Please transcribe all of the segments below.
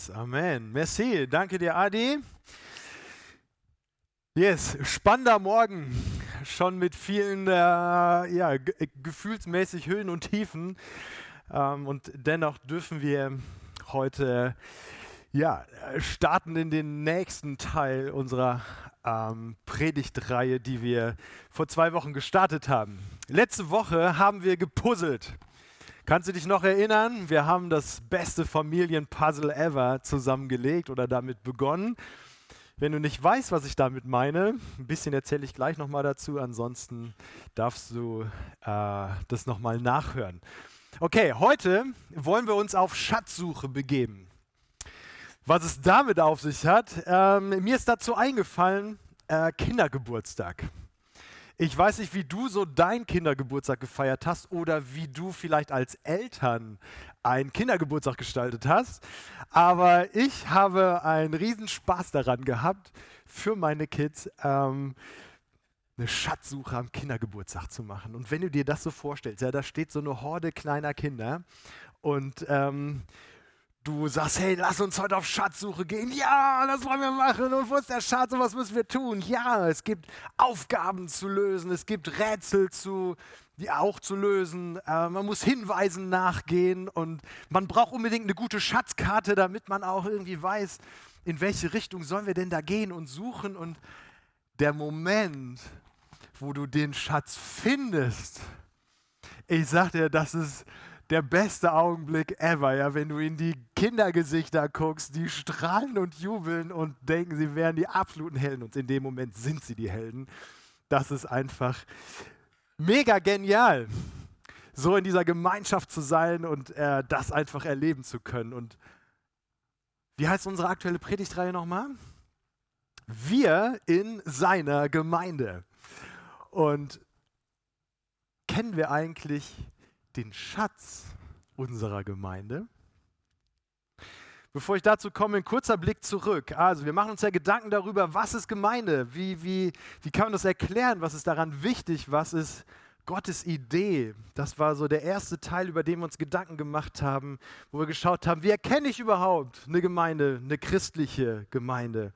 Jesus. Amen. Merci. Danke dir, Adi. Yes, spannender Morgen. Schon mit vielen gefühlsmäßig Höhen und Tiefen. Und dennoch dürfen wir heute starten in den nächsten Teil unserer Predigtreihe, die wir vor 2 Wochen gestartet haben. Letzte Woche haben wir gepuzzelt. Kannst du dich noch erinnern? Wir haben das beste Familienpuzzle ever zusammengelegt oder damit begonnen. Wenn du nicht weißt, was ich damit meine, ein bisschen erzähle ich gleich nochmal dazu, ansonsten darfst du das nochmal nachhören. Okay, heute wollen wir uns auf Schatzsuche begeben. Was es damit auf sich hat, mir ist dazu eingefallen, Kindergeburtstag. Ich weiß nicht, wie du so deinen Kindergeburtstag gefeiert hast oder wie du vielleicht als Eltern einen Kindergeburtstag gestaltet hast, aber ich habe einen riesen Spaß daran gehabt, für meine Kids eine Schatzsuche am Kindergeburtstag zu machen. Und wenn du dir das so vorstellst, ja, da steht so eine Horde kleiner Kinder und du sagst, hey, lass uns heute auf Schatzsuche gehen. Ja, das wollen wir machen. Und wo ist der Schatz und was müssen wir tun? Ja, es gibt Aufgaben zu lösen, es gibt Rätsel auch zu lösen. Man muss Hinweisen nachgehen und man braucht unbedingt eine gute Schatzkarte, damit man auch irgendwie weiß, in welche Richtung sollen wir denn da gehen und suchen. Und der Moment, wo du den Schatz findest, ich sag dir, das ist der beste Augenblick ever, ja, wenn du in die Kindergesichter guckst, die strahlen und jubeln und denken, sie wären die absoluten Helden und in dem Moment sind sie die Helden. Das ist einfach mega genial, so in dieser Gemeinschaft zu sein und das einfach erleben zu können. Und wie heißt unsere aktuelle Predigtreihe nochmal? Wir in seiner Gemeinde. Und kennen wir eigentlich den Schatz unserer Gemeinde? Bevor ich dazu komme, ein kurzer Blick zurück. Also wir machen uns ja Gedanken darüber, was ist Gemeinde? Wie kann man das erklären? Was ist daran wichtig? Was ist Gottes Idee? Das war so der erste Teil, über den wir uns Gedanken gemacht haben, wo wir geschaut haben, wie erkenne ich überhaupt eine Gemeinde, eine christliche Gemeinde?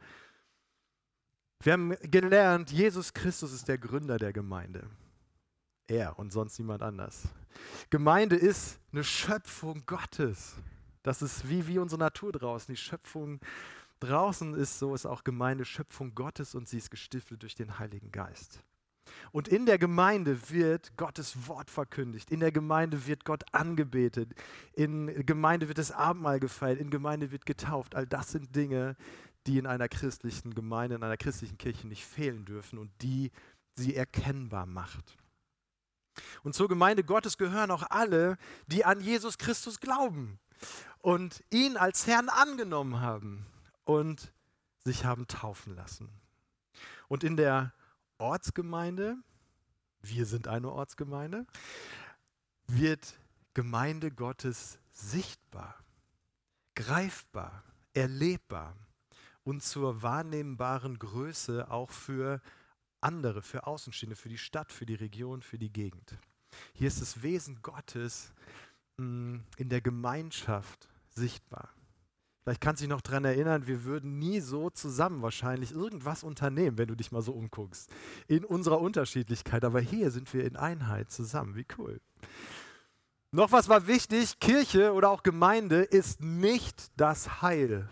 Wir haben gelernt, Jesus Christus ist der Gründer der Gemeinde. Er und sonst niemand anders. Gemeinde ist eine Schöpfung Gottes. Das ist wie unsere Natur draußen. Die Schöpfung draußen ist auch Gemeinde Schöpfung Gottes und sie ist gestiftet durch den Heiligen Geist. Und in der Gemeinde wird Gottes Wort verkündigt. In der Gemeinde wird Gott angebetet. In Gemeinde wird das Abendmahl gefeiert. In Gemeinde wird getauft. All das sind Dinge, die in einer christlichen Gemeinde, in einer christlichen Kirche nicht fehlen dürfen und die sie erkennbar macht. Und zur Gemeinde Gottes gehören auch alle, die an Jesus Christus glauben und ihn als Herrn angenommen haben und sich haben taufen lassen. Und in der Ortsgemeinde, wir sind eine Ortsgemeinde, wird Gemeinde Gottes sichtbar, greifbar, erlebbar und zur wahrnehmbaren Größe auch für andere, für Außenstehende, für die Stadt, für die Region, für die Gegend. Hier ist das Wesen Gottes in der Gemeinschaft sichtbar. Vielleicht kannst du dich noch daran erinnern, wir würden nie so zusammen wahrscheinlich irgendwas unternehmen, wenn du dich mal so umguckst, in unserer Unterschiedlichkeit. Aber hier sind wir in Einheit zusammen. Wie cool. Noch was war wichtig, Kirche oder auch Gemeinde ist nicht das Heil,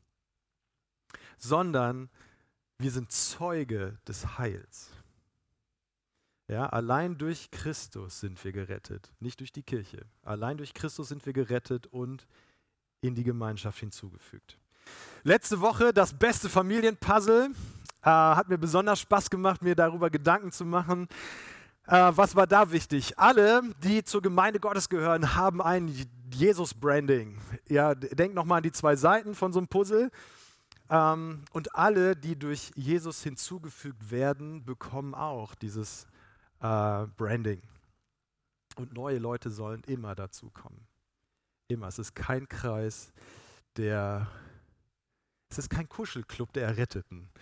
sondern wir sind Zeuge des Heils. Ja, allein durch Christus sind wir gerettet, nicht durch die Kirche. Allein durch Christus sind wir gerettet und in die Gemeinschaft hinzugefügt. Letzte Woche das beste Familienpuzzle. Hat mir besonders Spaß gemacht, mir darüber Gedanken zu machen. Was war da wichtig? Alle, die zur Gemeinde Gottes gehören, haben ein Jesus-Branding. Ja, denk nochmal an die 2 Seiten von so einem Puzzle. Und alle, die durch Jesus hinzugefügt werden, bekommen auch dieses Branding. Und neue Leute sollen immer dazu kommen. Immer. Es ist kein Kreis es ist kein Kuschelclub der Erretteten,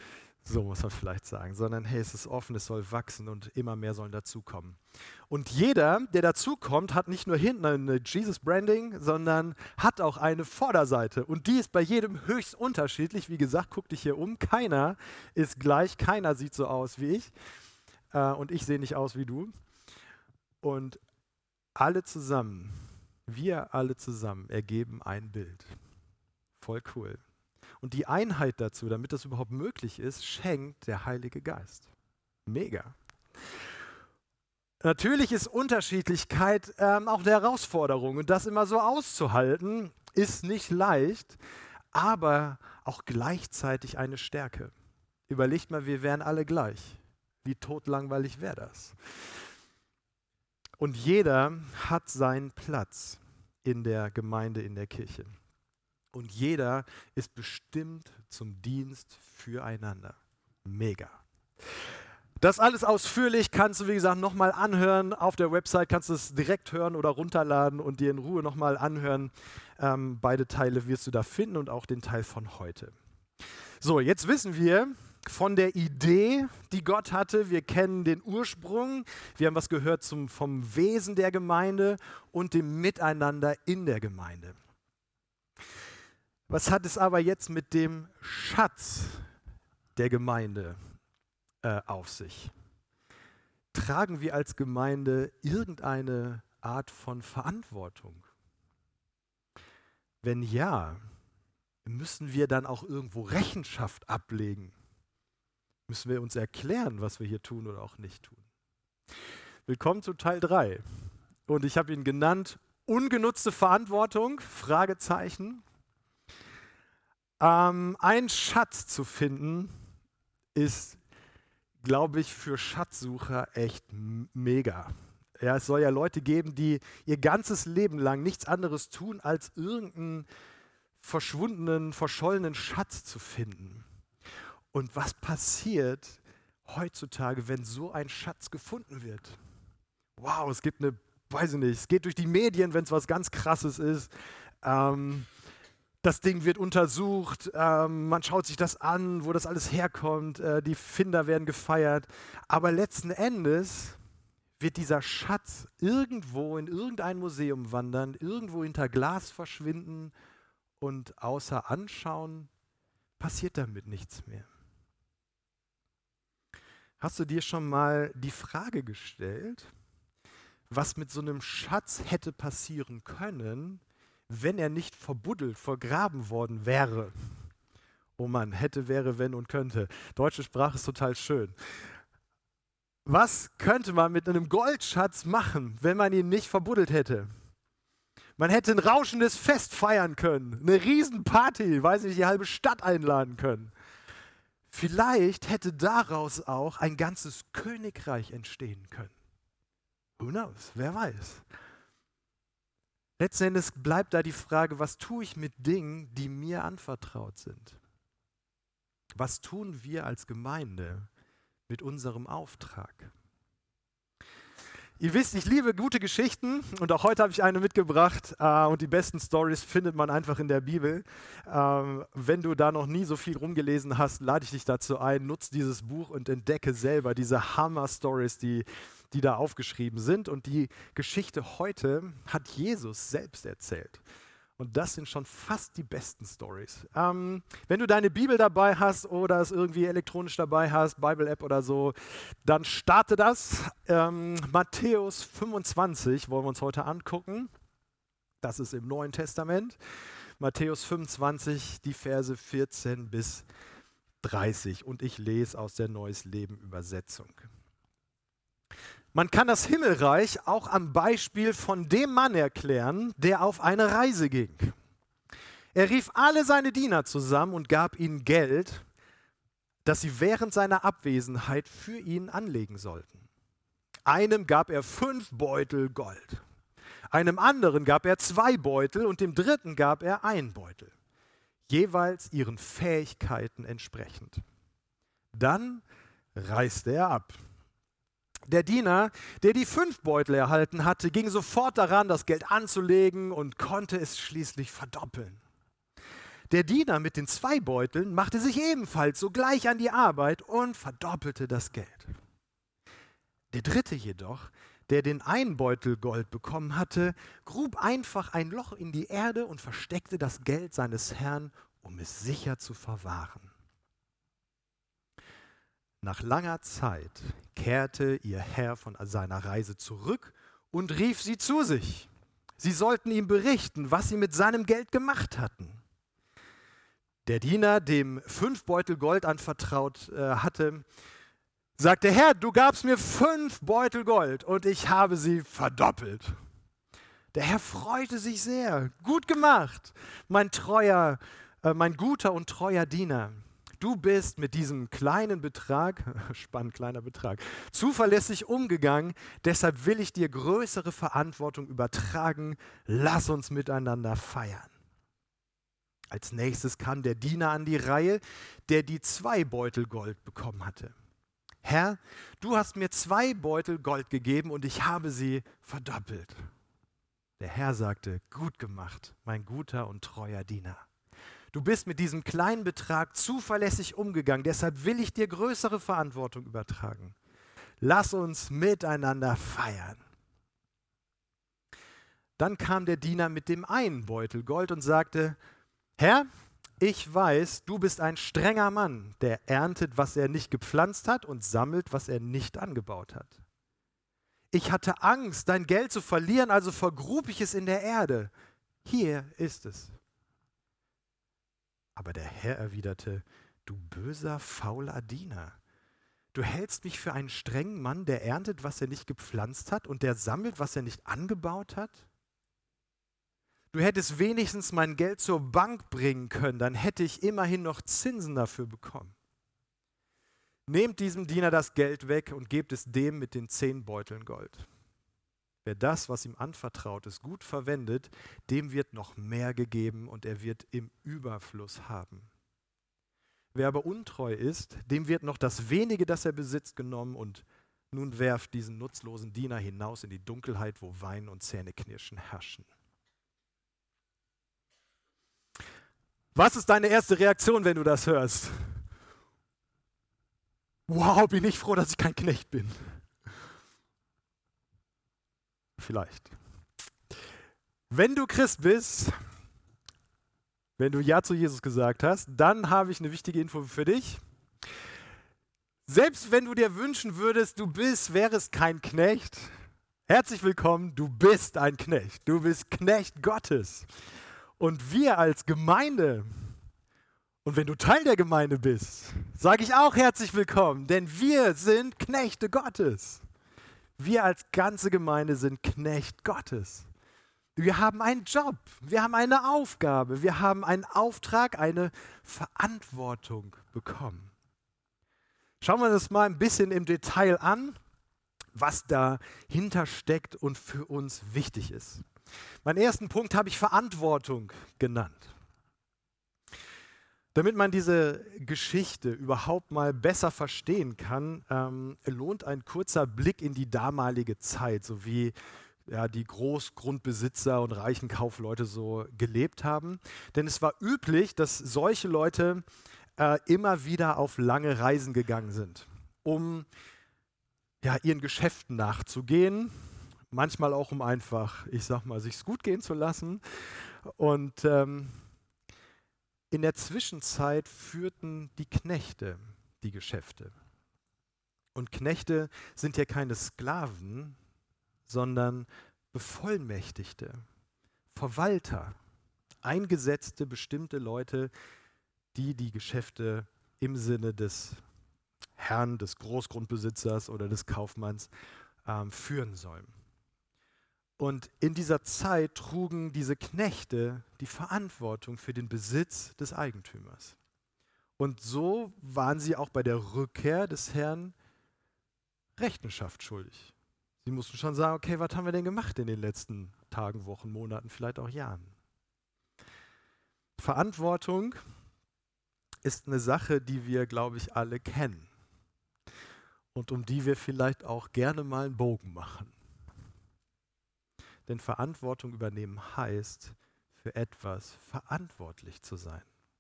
So muss man vielleicht sagen, sondern hey, es ist offen, es soll wachsen und immer mehr sollen dazukommen. Und jeder, der dazukommt, hat nicht nur hinten eine Jesus-Branding, sondern hat auch eine Vorderseite. Und die ist bei jedem höchst unterschiedlich. Wie gesagt, guck dich hier um. Keiner ist gleich, keiner sieht so aus wie ich. Und ich sehe nicht aus wie du. Und alle zusammen, wir alle zusammen ergeben ein Bild. Voll cool. Und die Einheit dazu, damit das überhaupt möglich ist, schenkt der Heilige Geist. Mega. Natürlich ist Unterschiedlichkeit auch eine Herausforderung. Und das immer so auszuhalten, ist nicht leicht, aber auch gleichzeitig eine Stärke. Überlegt mal, wir wären alle gleich. Wie totlangweilig wäre das? Und jeder hat seinen Platz in der Gemeinde, in der Kirche. Und jeder ist bestimmt zum Dienst füreinander. Mega. Das alles ausführlich kannst du, wie gesagt, nochmal anhören. Auf der Website kannst du es direkt hören oder runterladen und dir in Ruhe nochmal anhören. Beide Teile wirst du da finden und auch den Teil von heute. So, jetzt wissen wir von der Idee, die Gott hatte. Wir kennen den Ursprung. Wir haben was gehört vom Wesen der Gemeinde und dem Miteinander in der Gemeinde. Was hat es aber jetzt mit dem Schatz der Gemeinde auf sich? Tragen wir als Gemeinde irgendeine Art von Verantwortung? Wenn ja, müssen wir dann auch irgendwo Rechenschaft ablegen? Müssen wir uns erklären, was wir hier tun oder auch nicht tun? Willkommen zu Teil 3. Und ich habe ihn genannt, ungenutzte Verantwortung, Fragezeichen. Ein Schatz zu finden, ist, glaube ich, für Schatzsucher echt mega. Ja, es soll ja Leute geben, die ihr ganzes Leben lang nichts anderes tun, als irgendeinen verschwundenen, verschollenen Schatz zu finden. Und was passiert heutzutage, wenn so ein Schatz gefunden wird? Wow, es gibt weiß ich nicht, es geht durch die Medien, wenn es was ganz Krasses ist. Das Ding wird untersucht, man schaut sich das an, wo das alles herkommt, die Finder werden gefeiert. Aber letzten Endes wird dieser Schatz irgendwo in irgendein Museum wandern, irgendwo hinter Glas verschwinden und außer Anschauen passiert damit nichts mehr. Hast du dir schon mal die Frage gestellt, was mit so einem Schatz hätte passieren können, wenn er nicht verbuddelt, vergraben worden wäre? Oh Mann, hätte, wäre, wenn und könnte. Deutsche Sprache ist total schön. Was könnte man mit einem Goldschatz machen, wenn man ihn nicht verbuddelt hätte? Man hätte ein rauschendes Fest feiern können, eine Riesenparty, weiß nicht, die halbe Stadt einladen können. Vielleicht hätte daraus auch ein ganzes Königreich entstehen können. Who knows? Wer weiß. Letzten Endes bleibt da die Frage, was tue ich mit Dingen, die mir anvertraut sind? Was tun wir als Gemeinde mit unserem Auftrag? Ihr wisst, ich liebe gute Geschichten und auch heute habe ich eine mitgebracht und die besten Stories findet man einfach in der Bibel. Wenn du da noch nie so viel rumgelesen hast, lade ich dich dazu ein, nutz dieses Buch und entdecke selber diese Hammer-Stories, die da aufgeschrieben sind. Und die Geschichte heute hat Jesus selbst erzählt. Und das sind schon fast die besten Stories. Wenn du deine Bibel dabei hast oder es irgendwie elektronisch dabei hast, Bible-App oder so, dann starte das. Matthäus 25 wollen wir uns heute angucken. Das ist im Neuen Testament. Matthäus 25, die Verse 14 bis 30. Und ich lese aus der Neues Leben Übersetzung. Man kann das Himmelreich auch am Beispiel von dem Mann erklären, der auf eine Reise ging. Er rief alle seine Diener zusammen und gab ihnen Geld, das sie während seiner Abwesenheit für ihn anlegen sollten. Einem gab er 5 Beutel Gold, einem anderen gab er 2 Beutel und dem dritten gab er 1 Beutel, jeweils ihren Fähigkeiten entsprechend. Dann reiste er ab. Der Diener, der die 5 Beutel erhalten hatte, ging sofort daran, das Geld anzulegen und konnte es schließlich verdoppeln. Der Diener mit den 2 Beuteln machte sich ebenfalls sogleich an die Arbeit und verdoppelte das Geld. Der dritte jedoch, der den einen Beutel Gold bekommen hatte, grub einfach ein Loch in die Erde und versteckte das Geld seines Herrn, um es sicher zu verwahren. Nach langer Zeit kehrte ihr Herr von seiner Reise zurück und rief sie zu sich. Sie sollten ihm berichten, was sie mit seinem Geld gemacht hatten. Der Diener, dem 5 Beutel Gold anvertraut hatte, sagte: Herr, du gabst mir 5 Beutel Gold und ich habe sie verdoppelt. Der Herr freute sich sehr. Gut gemacht, mein guter und treuer Diener. Du bist mit diesem kleinen Betrag, spannend kleiner Betrag, zuverlässig umgegangen. Deshalb will ich dir größere Verantwortung übertragen. Lass uns miteinander feiern. Als nächstes kam der Diener an die Reihe, der die 2 Beutel Gold bekommen hatte. Herr, du hast mir 2 Beutel Gold gegeben und ich habe sie verdoppelt. Der Herr sagte: Gut gemacht, mein guter und treuer Diener. Du bist mit diesem kleinen Betrag zuverlässig umgegangen, deshalb will ich dir größere Verantwortung übertragen. Lass uns miteinander feiern. Dann kam der Diener mit dem einen Beutel Gold und sagte: Herr, ich weiß, du bist ein strenger Mann, der erntet, was er nicht gepflanzt hat und sammelt, was er nicht angebaut hat. Ich hatte Angst, dein Geld zu verlieren, also vergrub ich es in der Erde. Hier ist es. Aber der Herr erwiderte: Du böser, fauler Diener. Du hältst mich für einen strengen Mann, der erntet, was er nicht gepflanzt hat und der sammelt, was er nicht angebaut hat? Du hättest wenigstens mein Geld zur Bank bringen können, dann hätte ich immerhin noch Zinsen dafür bekommen. Nehmt diesem Diener das Geld weg und gebt es dem mit den 10 Beuteln Gold. Wer das, was ihm anvertraut ist, gut verwendet, dem wird noch mehr gegeben und er wird im Überfluss haben. Wer aber untreu ist, dem wird noch das wenige, das er besitzt, genommen und nun werft diesen nutzlosen Diener hinaus in die Dunkelheit, wo Weinen und Zähneknirschen herrschen. Was ist deine erste Reaktion, wenn du das hörst? Wow, bin ich froh, dass ich kein Knecht bin. Vielleicht. Wenn du Christ bist, wenn du Ja zu Jesus gesagt hast, dann habe ich eine wichtige Info für dich. Selbst wenn du dir wünschen würdest, wärest kein Knecht, herzlich willkommen, du bist ein Knecht. Du bist Knecht Gottes. Und wir als Gemeinde, und wenn du Teil der Gemeinde bist, sage ich auch herzlich willkommen, denn wir sind Knechte Gottes. Wir als ganze Gemeinde sind Knecht Gottes. Wir haben einen Job, wir haben eine Aufgabe, wir haben einen Auftrag, eine Verantwortung bekommen. Schauen wir uns mal ein bisschen im Detail an, was dahinter steckt und für uns wichtig ist. Meinen ersten Punkt habe ich Verantwortung genannt. Damit man diese Geschichte überhaupt mal besser verstehen kann, lohnt ein kurzer Blick in die damalige Zeit, so wie die Großgrundbesitzer und reichen Kaufleute so gelebt haben. Denn es war üblich, dass solche Leute immer wieder auf lange Reisen gegangen sind, um ihren Geschäften nachzugehen. Manchmal auch, um einfach, sich's gut gehen zu lassen. Und in der Zwischenzeit führten die Knechte die Geschäfte. Und Knechte sind ja keine Sklaven, sondern Bevollmächtigte, Verwalter, eingesetzte, bestimmte Leute, die die Geschäfte im Sinne des Herrn, des Großgrundbesitzers oder des Kaufmanns führen sollen. Und in dieser Zeit trugen diese Knechte die Verantwortung für den Besitz des Eigentümers. Und so waren sie auch bei der Rückkehr des Herrn Rechenschaft schuldig. Sie mussten schon sagen, okay, was haben wir denn gemacht in den letzten Tagen, Wochen, Monaten, vielleicht auch Jahren? Verantwortung ist eine Sache, die wir, glaube ich, alle kennen und um die wir vielleicht auch gerne mal einen Bogen machen. Denn Verantwortung übernehmen heißt, für etwas verantwortlich zu sein.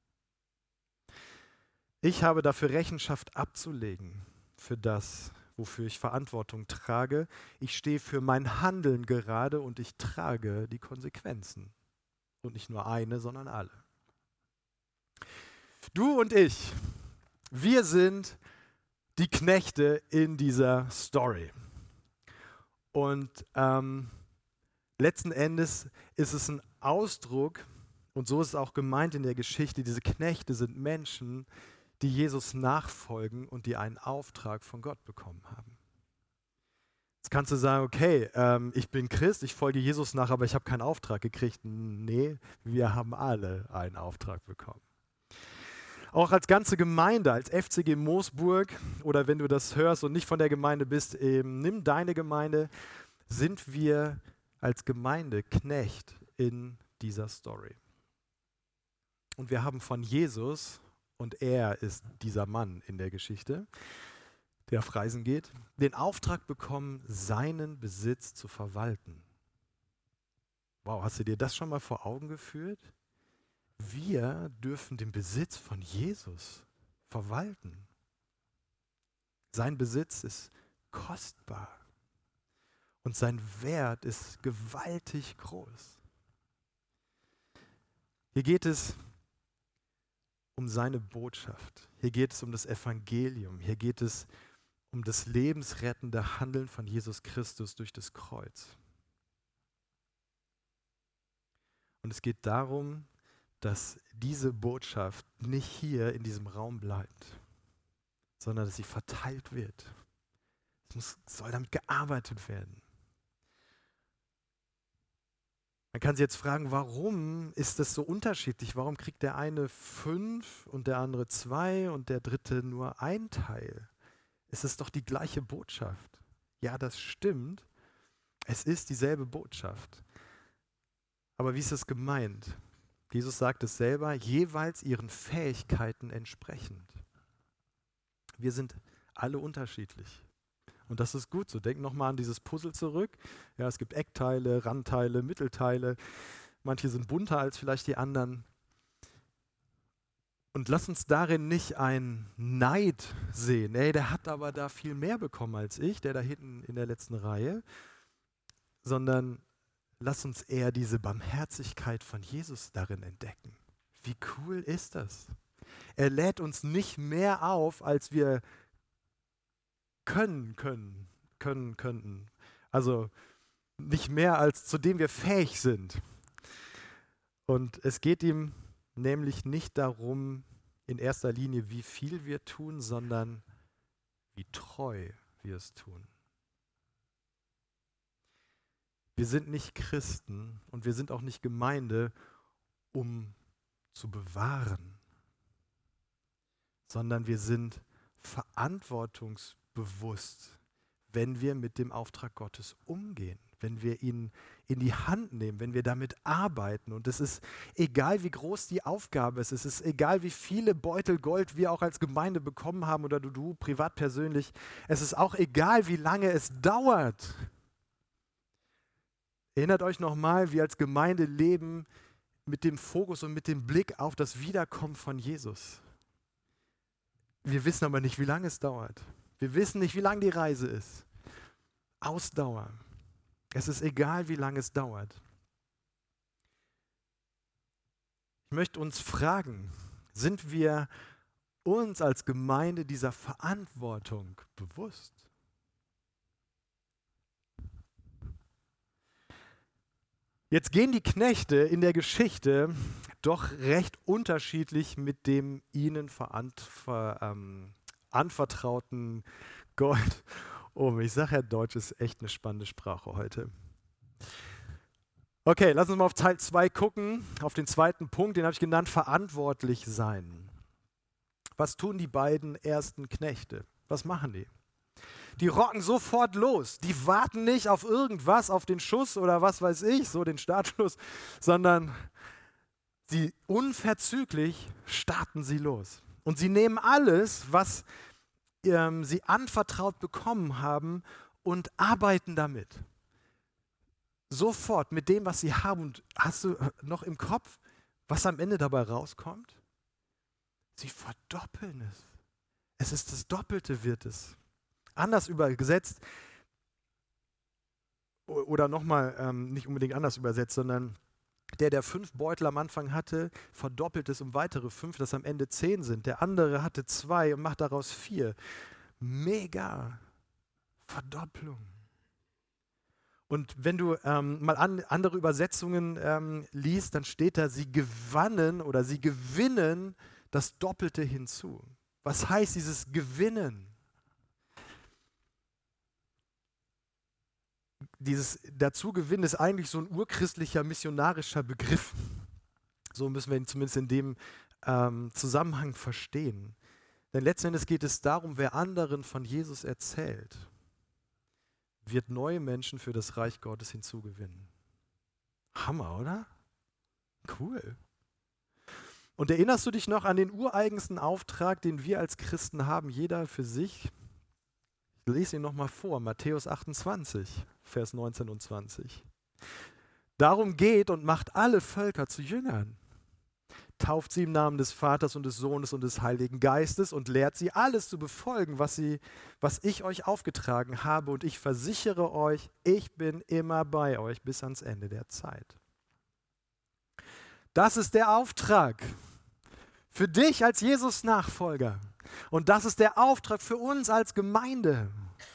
Ich habe dafür Rechenschaft abzulegen, für das, wofür ich Verantwortung trage. Ich stehe für mein Handeln gerade und ich trage die Konsequenzen. Und nicht nur eine, sondern alle. Du und ich, wir sind die Knechte in dieser Story. Und letzten Endes ist es ein Ausdruck, und so ist es auch gemeint in der Geschichte, diese Knechte sind Menschen, die Jesus nachfolgen und die einen Auftrag von Gott bekommen haben. Jetzt kannst du sagen, okay, ich bin Christ, ich folge Jesus nach, aber ich habe keinen Auftrag gekriegt. Nee, wir haben alle einen Auftrag bekommen. Auch als ganze Gemeinde, als FCG Moosburg, oder wenn du das hörst und nicht von der Gemeinde bist, nimm deine Gemeinde, sind wir als Gemeinde Knecht in dieser Story. Und wir haben von Jesus, und er ist dieser Mann in der Geschichte, der auf Reisen geht, den Auftrag bekommen, seinen Besitz zu verwalten. Wow, hast du dir das schon mal vor Augen geführt? Wir dürfen den Besitz von Jesus verwalten. Sein Besitz ist kostbar und sein Wert ist gewaltig groß. Hier geht es um seine Botschaft. Hier geht es um das Evangelium. Hier geht es um das lebensrettende Handeln von Jesus Christus durch das Kreuz. Und es geht darum, dass diese Botschaft nicht hier in diesem Raum bleibt, sondern dass sie verteilt wird. Soll damit gearbeitet werden. Man kann sich jetzt fragen, warum ist das so unterschiedlich? Warum kriegt der eine 5 und der andere 2 und der dritte nur ein Teil? Es ist doch die gleiche Botschaft. Ja, das stimmt. Es ist dieselbe Botschaft. Aber wie ist es gemeint? Jesus sagt es selber, jeweils ihren Fähigkeiten entsprechend. Wir sind alle unterschiedlich. Und das ist gut so. Denk nochmal an dieses Puzzle zurück. Ja, es gibt Eckteile, Randteile, Mittelteile. Manche sind bunter als vielleicht die anderen. Und lass uns darin nicht einen Neid sehen. Ey, der hat aber da viel mehr bekommen als ich, der da hinten in der letzten Reihe. Sondern lass uns eher diese Barmherzigkeit von Jesus darin entdecken. Wie cool ist das? Er lädt uns nicht mehr auf, als wir könnten. Also nicht mehr, als zu dem wir fähig sind. Und es geht ihm nämlich nicht darum, in erster Linie, wie viel wir tun, sondern wie treu wir es tun. Wir sind nicht Christen und wir sind auch nicht Gemeinde, um zu bewahren, sondern wir sind verantwortungsbewusst, wenn wir mit dem Auftrag Gottes umgehen, wenn wir ihn in die Hand nehmen, wenn wir damit arbeiten. Und es ist egal, wie groß die Aufgabe ist, es ist egal, wie viele Beutel Gold wir auch als Gemeinde bekommen haben oder du privat persönlich, es ist auch egal, wie lange es dauert. Erinnert euch nochmal, wir als Gemeinde leben mit dem Fokus und mit dem Blick auf das Wiederkommen von Jesus. Wir wissen aber nicht, wie lange es dauert. Wir wissen nicht, wie lang die Reise ist. Ausdauer. Es ist egal, wie lange es dauert. Ich möchte uns fragen, sind wir uns als Gemeinde dieser Verantwortung bewusst? Jetzt gehen die Knechte in der Geschichte doch recht unterschiedlich mit dem ihnen anvertrauten Gold um. Ich sage ja, Deutsch ist echt eine spannende Sprache heute. Okay, lass uns mal auf Teil 2 gucken, auf den zweiten Punkt, den habe ich genannt, verantwortlich sein. Was tun die beiden ersten Knechte? Was machen die? Die rocken sofort los. Die warten nicht auf irgendwas, auf den Schuss oder was weiß ich, so den Startschuss, sondern sie unverzüglich starten sie los. Und sie nehmen alles, was sie anvertraut bekommen haben und arbeiten damit. Sofort mit dem, was sie haben. Und hast du noch im Kopf, was am Ende dabei rauskommt? Sie verdoppeln es. Es ist das Doppelte wird es. Anders übersetzt, oder nochmal, nicht unbedingt anders übersetzt, sondern der 5 Beutel am Anfang hatte, verdoppelt es um weitere 5, dass am Ende 10 sind. Der andere hatte 2 und macht daraus 4. Mega Verdopplung. Und wenn du mal andere Übersetzungen liest, dann steht da, sie gewannen oder sie gewinnen das Doppelte hinzu. Was heißt dieses Gewinnen? Dieses Dazugewinnen ist eigentlich so ein urchristlicher, missionarischer Begriff. So müssen wir ihn zumindest in dem Zusammenhang verstehen. Denn letzten Endes geht es darum, wer anderen von Jesus erzählt, wird neue Menschen für das Reich Gottes hinzugewinnen. Hammer, oder? Cool. Und erinnerst du dich noch an den ureigensten Auftrag, den wir als Christen haben, jeder für sich? Ich lese ihn nochmal vor, Matthäus 28, Vers 19 und 20. Darum geht und macht alle Völker zu Jüngern. Tauft sie im Namen des Vaters und des Sohnes und des Heiligen Geistes und lehrt sie, alles zu befolgen, was ich euch aufgetragen habe. Und ich versichere euch, ich bin immer bei euch bis ans Ende der Zeit. Das ist der Auftrag für dich als Jesus-Nachfolger. Und das ist der Auftrag für uns als Gemeinde.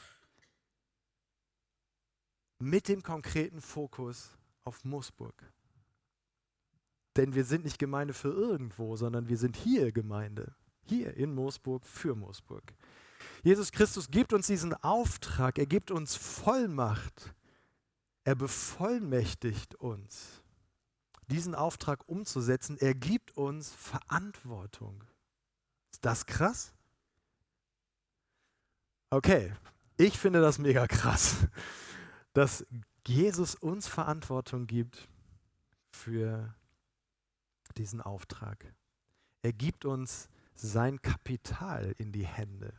Mit dem konkreten Fokus auf Moosburg. Denn wir sind nicht Gemeinde für irgendwo, sondern wir sind hier Gemeinde. Hier in Moosburg für Moosburg. Jesus Christus gibt uns diesen Auftrag, er gibt uns Vollmacht. Er bevollmächtigt uns, diesen Auftrag umzusetzen. Er gibt uns Verantwortung. Ist das krass? Okay, ich finde das mega krass, dass Jesus uns Verantwortung gibt für diesen Auftrag. Er gibt uns sein Kapital in die Hände.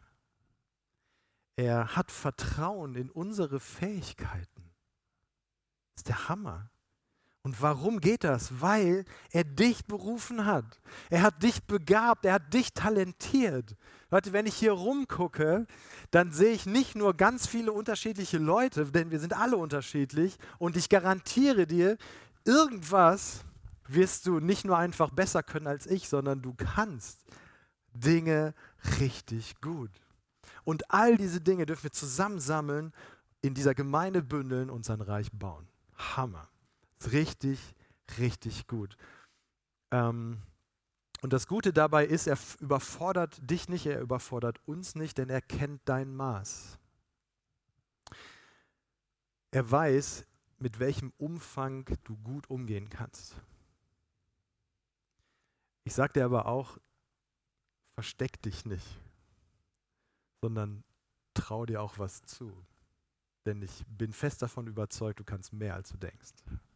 Er hat Vertrauen in unsere Fähigkeiten. Das ist der Hammer. Und warum geht das? Weil er dich berufen hat. Er hat dich begabt, er hat dich talentiert. Leute, wenn ich hier rumgucke, dann sehe ich nicht nur ganz viele unterschiedliche Leute, denn wir sind alle unterschiedlich. Und ich garantiere dir, irgendwas wirst du nicht nur einfach besser können als ich, sondern du kannst Dinge richtig gut. Und all diese Dinge dürfen wir zusammensammeln, in dieser Gemeinde bündeln und sein Reich bauen. Hammer. Ist richtig, richtig gut. Und das Gute dabei ist, er überfordert dich nicht, er überfordert uns nicht, denn er kennt dein Maß. Er weiß, mit welchem Umfang du gut umgehen kannst. Ich sage dir aber auch, versteck dich nicht, sondern trau dir auch was zu. Denn ich bin fest davon überzeugt, du kannst mehr, als du denkst.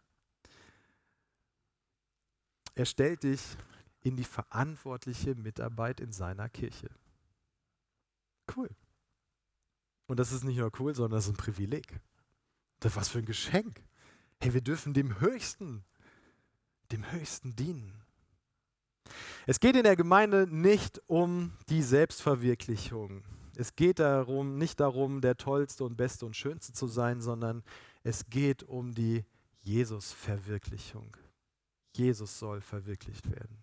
Er stellt dich in die verantwortliche Mitarbeit in seiner Kirche. Cool. Und das ist nicht nur cool, sondern das ist ein Privileg. Das ist was für ein Geschenk. Hey, wir dürfen dem Höchsten dienen. Es geht in der Gemeinde nicht um die Selbstverwirklichung. Es geht nicht darum, der Tollste und Beste und Schönste zu sein, sondern es geht um die Jesus-Verwirklichung. Jesus soll verwirklicht werden.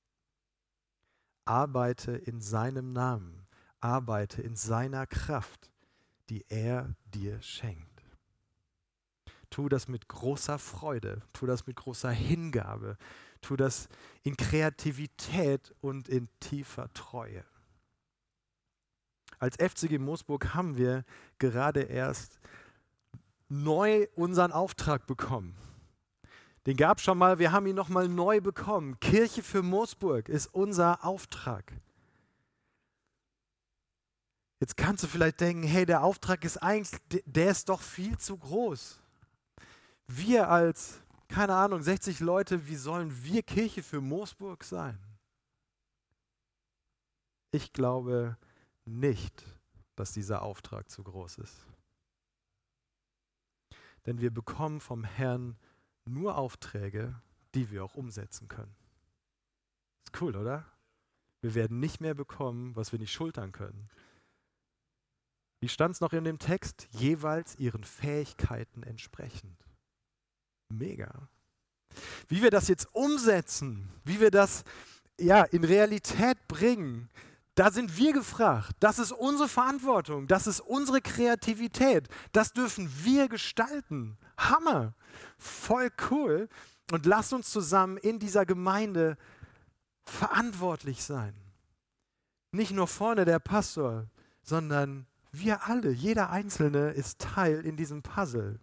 Arbeite in seinem Namen, arbeite in seiner Kraft, die er dir schenkt. Tu das mit großer Freude, tu das mit großer Hingabe, tu das in Kreativität und in tiefer Treue. Als FCG Moosburg haben wir gerade erst neu unseren Auftrag bekommen. Den gab es schon mal, wir haben ihn nochmal neu bekommen. Kirche für Moosburg ist unser Auftrag. Jetzt kannst du vielleicht denken, hey, der Auftrag ist eigentlich, der ist doch viel zu groß. Wir als, keine Ahnung, 60 Leute, wie sollen wir Kirche für Moosburg sein? Ich glaube nicht, dass dieser Auftrag zu groß ist. Denn wir bekommen vom Herrn nur Aufträge, die wir auch umsetzen können. Ist cool, oder? Wir werden nicht mehr bekommen, was wir nicht schultern können. Wie stand es noch in dem Text? Jeweils ihren Fähigkeiten entsprechend. Mega. Wie wir das jetzt umsetzen, wie wir das in Realität bringen, da sind wir gefragt. Das ist unsere Verantwortung, das ist unsere Kreativität. Das dürfen wir gestalten. Hammer, voll cool. Und lasst uns zusammen in dieser Gemeinde verantwortlich sein. Nicht nur vorne der Pastor, sondern wir alle, jeder Einzelne ist Teil in diesem Puzzle.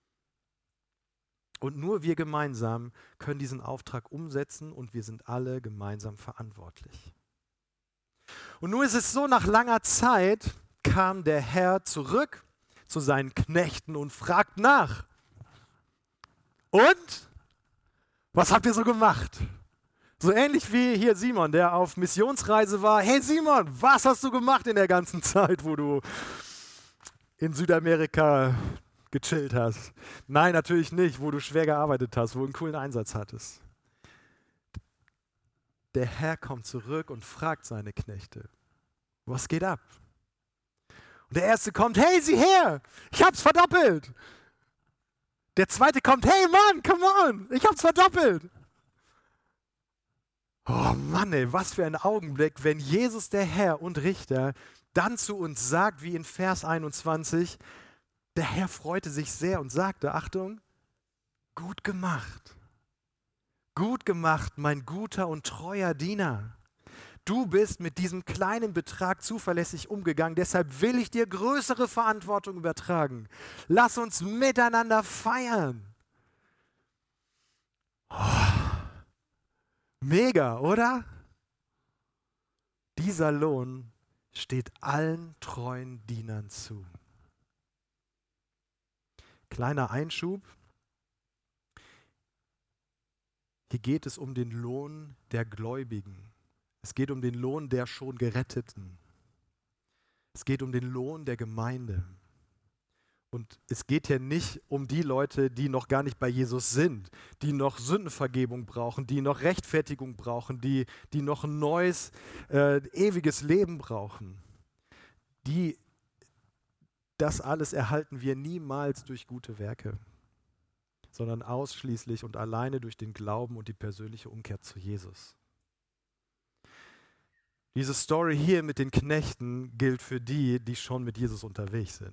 Und nur wir gemeinsam können diesen Auftrag umsetzen und wir sind alle gemeinsam verantwortlich. Und nun ist es so, nach langer Zeit kam der Herr zurück zu seinen Knechten und fragt nach. Und? Was habt ihr so gemacht? So ähnlich wie hier Simon, der auf Missionsreise war. Hey Simon, was hast du gemacht in der ganzen Zeit, wo du in Südamerika gechillt hast? Nein, natürlich nicht, wo du schwer gearbeitet hast, wo du einen coolen Einsatz hattest. Der Herr kommt zurück und fragt seine Knechte, was geht ab? Und der Erste kommt, hey, sieh her, ich hab's verdoppelt. Der Zweite kommt, hey Mann, come on, ich hab's verdoppelt. Oh Mann, ey, was für ein Augenblick, wenn Jesus, der Herr und Richter, dann zu uns sagt, wie in Vers 21, der Herr freute sich sehr und sagte, Achtung, gut gemacht. Gut gemacht, mein guter und treuer Diener. Du bist mit diesem kleinen Betrag zuverlässig umgegangen, deshalb will ich dir größere Verantwortung übertragen. Lass uns miteinander feiern. Oh, mega, oder? Dieser Lohn steht allen treuen Dienern zu. Kleiner Einschub. Hier geht es um den Lohn der Gläubigen. Es geht um den Lohn der schon Geretteten. Es geht um den Lohn der Gemeinde. Und es geht hier nicht um die Leute, die noch gar nicht bei Jesus sind, die noch Sündenvergebung brauchen, die noch Rechtfertigung brauchen, die noch ein neues, ewiges Leben brauchen. Das alles erhalten wir niemals durch gute Werke, sondern ausschließlich und alleine durch den Glauben und die persönliche Umkehr zu Jesus. Diese Story hier mit den Knechten gilt für die, die schon mit Jesus unterwegs sind.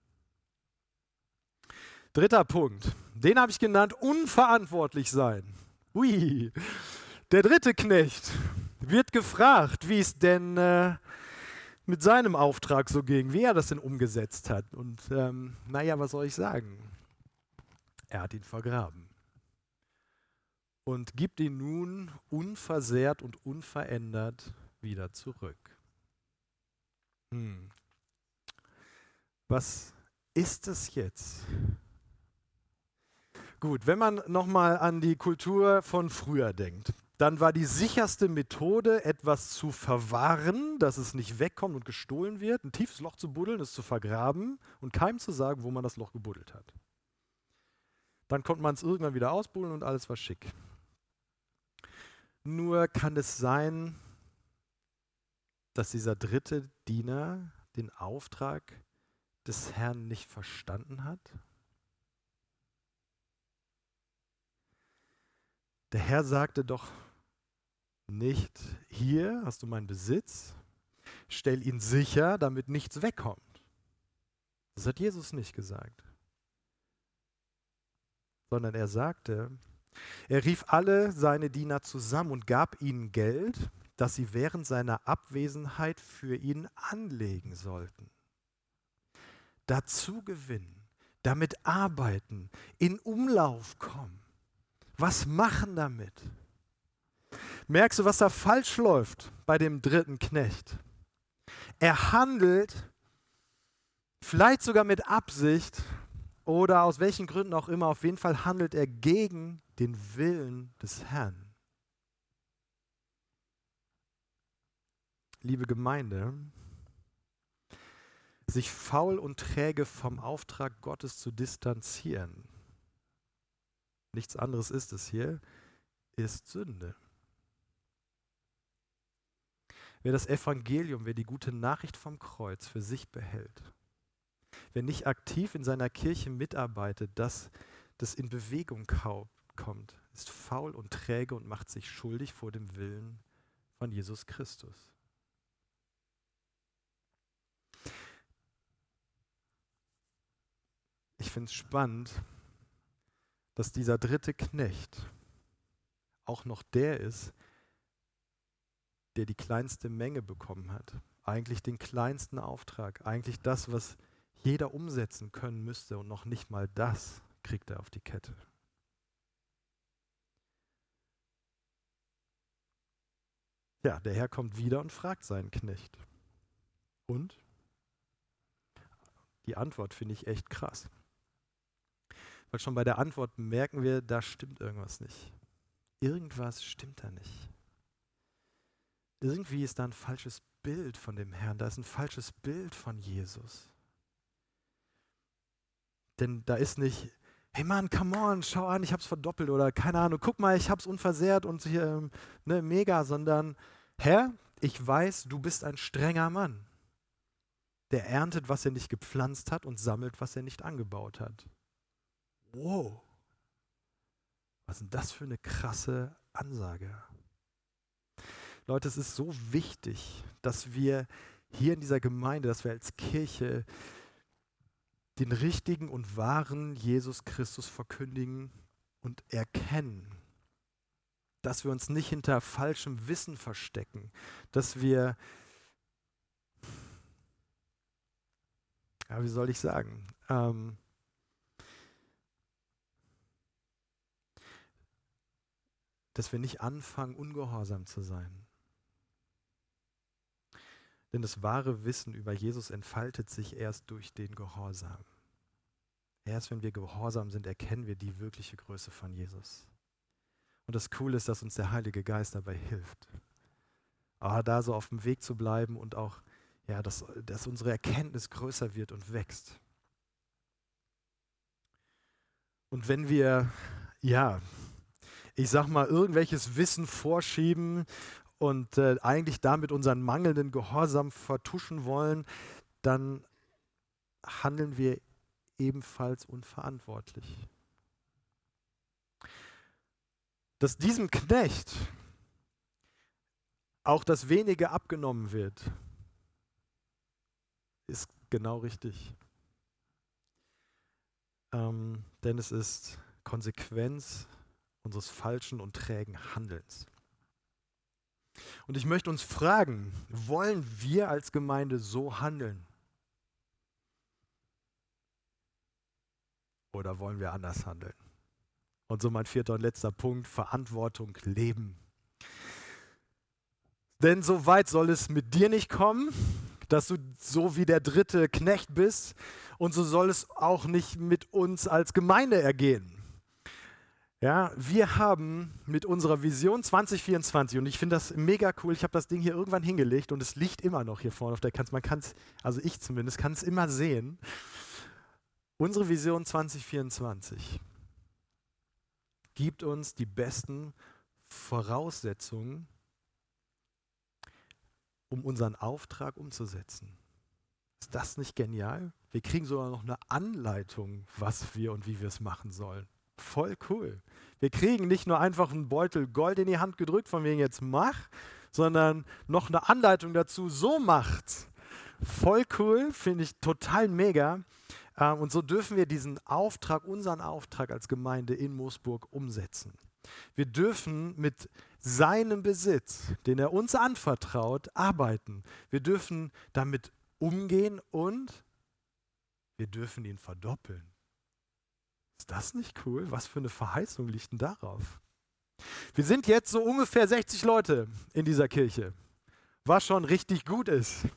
Dritter Punkt, den habe ich genannt, unverantwortlich sein. Ui, der dritte Knecht wird gefragt, wie es denn mit seinem Auftrag so ging, wie er das denn umgesetzt hat. Und was soll ich sagen? Er hat ihn vergraben und gibt ihn nun unversehrt und unverändert wieder zurück. Was ist es jetzt? Gut, wenn man nochmal an die Kultur von früher denkt, dann war die sicherste Methode, etwas zu verwahren, dass es nicht wegkommt und gestohlen wird, ein tiefes Loch zu buddeln, es zu vergraben und keinem zu sagen, wo man das Loch gebuddelt hat. Dann konnte man es irgendwann wieder ausbuddeln und alles war schick. Nur kann es sein, dass dieser dritte Diener den Auftrag des Herrn nicht verstanden hat? Der Herr sagte doch nicht, hier hast du meinen Besitz, stell ihn sicher, damit nichts wegkommt. Das hat Jesus nicht gesagt. Sondern er sagte, er rief alle seine Diener zusammen und gab ihnen Geld, das sie während seiner Abwesenheit für ihn anlegen sollten. Dazu gewinnen, damit arbeiten, in Umlauf kommen. Was machen damit? Merkst du, was da falsch läuft bei dem dritten Knecht? Er handelt vielleicht sogar mit Absicht oder aus welchen Gründen auch immer, auf jeden Fall handelt er gegen den Willen des Herrn. Liebe Gemeinde, sich faul und träge vom Auftrag Gottes zu distanzieren, nichts anderes ist es hier, ist Sünde. wer das Evangelium, wer die gute Nachricht vom Kreuz für sich behält, wer nicht aktiv in seiner Kirche mitarbeitet, dass das in Bewegung kommt, ist faul und träge und macht sich schuldig vor dem Willen von Jesus Christus. Ich finde es spannend, dass dieser dritte Knecht auch noch der ist, der die kleinste Menge bekommen hat. Eigentlich den kleinsten Auftrag. Eigentlich das, was jeder umsetzen können müsste, und noch nicht mal das kriegt er auf die Kette. Ja, der Herr kommt wieder und fragt seinen Knecht. Und? Die Antwort finde ich echt krass. Weil schon bei der Antwort merken wir, da stimmt irgendwas nicht. Irgendwas stimmt da nicht. Irgendwie ist da ein falsches Bild von dem Herrn, da ist ein falsches Bild von Jesus. Denn da ist nicht, hey Mann, come on, schau an, ich hab's verdoppelt oder keine Ahnung, guck mal, ich hab's unversehrt und hier, mega, sondern Herr, ich weiß, du bist ein strenger Mann, der erntet, was er nicht gepflanzt hat und sammelt, was er nicht angebaut hat. Wow, was ist denn das für eine krasse Ansage? Leute, es ist so wichtig, dass wir hier in dieser Gemeinde, dass wir als Kirche den richtigen und wahren Jesus Christus verkündigen und erkennen. Dass wir uns nicht hinter falschem Wissen verstecken, dass wir, ja, wie soll ich sagen, dass wir nicht anfangen, ungehorsam zu sein. Denn das wahre Wissen über Jesus entfaltet sich erst durch den Gehorsam. Erst wenn wir gehorsam sind, erkennen wir die wirkliche Größe von Jesus. Und das Coole ist, dass uns der Heilige Geist dabei hilft. Aber da so auf dem Weg zu bleiben und auch, ja, dass unsere Erkenntnis größer wird und wächst. Und wenn wir, ja, ich sag mal, irgendwelches Wissen vorschieben und eigentlich damit unseren mangelnden Gehorsam vertuschen wollen, dann handeln wir ebenfalls unverantwortlich. Dass diesem Knecht auch das Wenige abgenommen wird, ist genau richtig. Denn es ist Konsequenz unseres falschen und trägen Handelns. Und ich möchte uns fragen, wollen wir als Gemeinde so handeln? Oder wollen wir anders handeln? Und so mein vierter und letzter Punkt, Verantwortung leben. Denn so weit soll es mit dir nicht kommen, dass du so wie der dritte Knecht bist, und so soll es auch nicht mit uns als Gemeinde ergehen. Ja, wir haben mit unserer Vision 2024, und ich finde das mega cool, ich habe das Ding hier irgendwann hingelegt und es liegt immer noch hier vorne auf der Kanzel, man kann es, also ich zumindest, kann es immer sehen. Unsere Vision 2024 gibt uns die besten Voraussetzungen, um unseren Auftrag umzusetzen. Ist das nicht genial? Wir kriegen sogar noch eine Anleitung, was wir und wie wir es machen sollen. Voll cool. Wir kriegen nicht nur einfach einen Beutel Gold in die Hand gedrückt, von wegen jetzt mach, sondern noch eine Anleitung dazu, so macht's. Voll cool, finde ich total mega. Und so dürfen wir diesen Auftrag, unseren Auftrag als Gemeinde in Moosburg umsetzen. Wir dürfen mit seinem Besitz, den er uns anvertraut, arbeiten. Wir dürfen damit umgehen und wir dürfen ihn verdoppeln. Ist das nicht cool? Was für eine Verheißung liegt denn darauf? Wir sind jetzt so ungefähr 60 Leute in dieser Kirche, was schon richtig gut ist.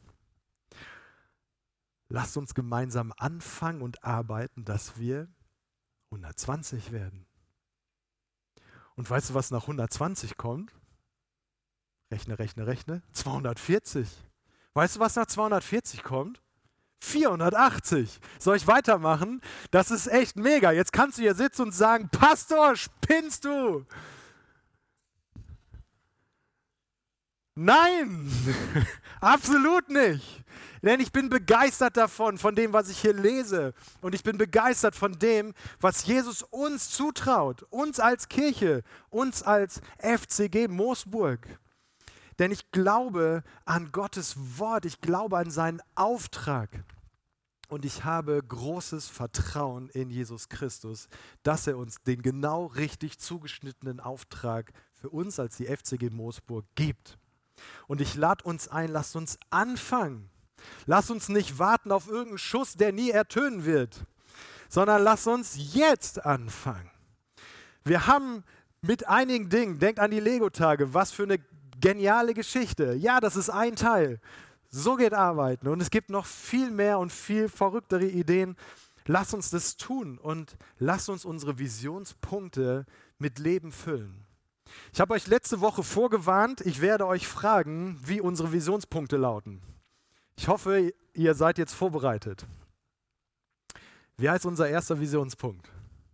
Lasst uns gemeinsam anfangen und arbeiten, dass wir 120 werden. Und weißt du, was nach 120 kommt? Rechne. 240. Weißt du, was nach 240 kommt? 480. Soll ich weitermachen? Das ist echt mega. Jetzt kannst du hier sitzen und sagen, Pastor, spinnst du? Nein, absolut nicht. Denn ich bin begeistert davon, von dem, was ich hier lese. Und ich bin begeistert von dem, was Jesus uns zutraut. Uns als Kirche, uns als FCG Moosburg. Denn ich glaube an Gottes Wort, ich glaube an seinen Auftrag. Und ich habe großes Vertrauen in Jesus Christus, dass er uns den genau richtig zugeschnittenen Auftrag für uns als die FCG Moosburg gibt. Und ich lade uns ein, lasst uns anfangen. Lasst uns nicht warten auf irgendeinen Schuss, der nie ertönen wird, sondern lasst uns jetzt anfangen. Wir haben mit einigen Dingen, denkt an die Lego-Tage, was für eine geniale Geschichte. Ja, das ist ein Teil. So geht Arbeiten. Und es gibt noch viel mehr und viel verrücktere Ideen. Lasst uns das tun und lasst uns unsere Visionspunkte mit Leben füllen. Ich habe euch letzte Woche vorgewarnt, ich werde euch fragen, wie unsere Visionspunkte lauten. Ich hoffe, ihr seid jetzt vorbereitet. Wie heißt unser erster Visionspunkt?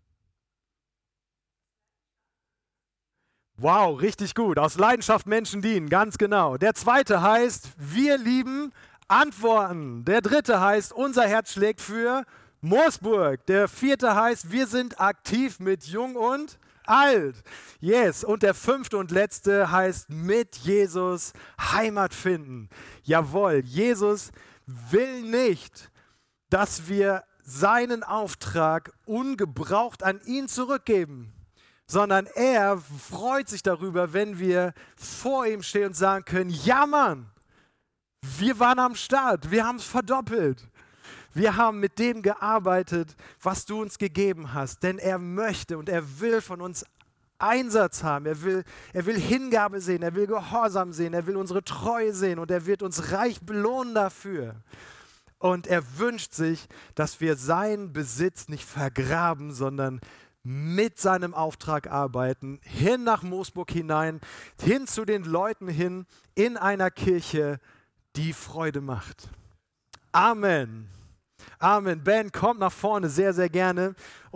Wow, richtig gut. Aus Leidenschaft Menschen dienen, ganz genau. Der zweite heißt, wir lieben Antworten. Der dritte heißt, unser Herz schlägt für Moosburg. Der vierte heißt, wir sind aktiv mit Jung und Alt. Yes. Und der fünfte und letzte heißt, mit Jesus Heimat finden. Jawohl, Jesus will nicht, dass wir seinen Auftrag ungebraucht an ihn zurückgeben, sondern er freut sich darüber, wenn wir vor ihm stehen und sagen können, ja Mann, wir waren am Start, wir haben es verdoppelt. Wir haben mit dem gearbeitet, was du uns gegeben hast, denn er möchte und er will von uns Einsatz haben. Er will Hingabe sehen, er will Gehorsam sehen, er will unsere Treue sehen und er wird uns reich belohnen dafür. Und er wünscht sich, dass wir seinen Besitz nicht vergraben, sondern mit seinem Auftrag arbeiten, hin nach Moosburg hinein, hin zu den Leuten hin, in einer Kirche, die Freude macht. Amen. Amen. Ben, kommt nach vorne, sehr, sehr gerne.